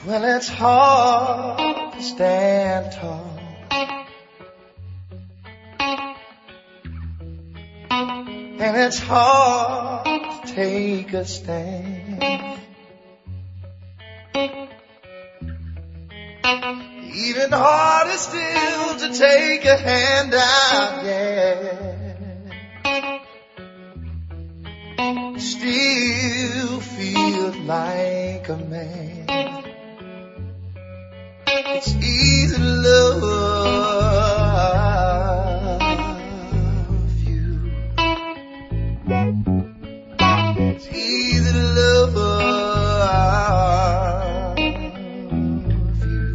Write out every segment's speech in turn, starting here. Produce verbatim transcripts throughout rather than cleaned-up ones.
Well, it's hard to stand tall, and it's hard to take a stand. Even harder still to take a hand out, yeah. Still feel like a man. It's easy to love you. It's easy to love you.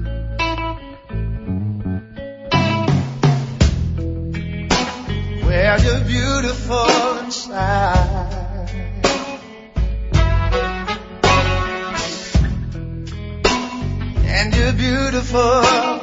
Well, you're beautiful inside, and you're beautiful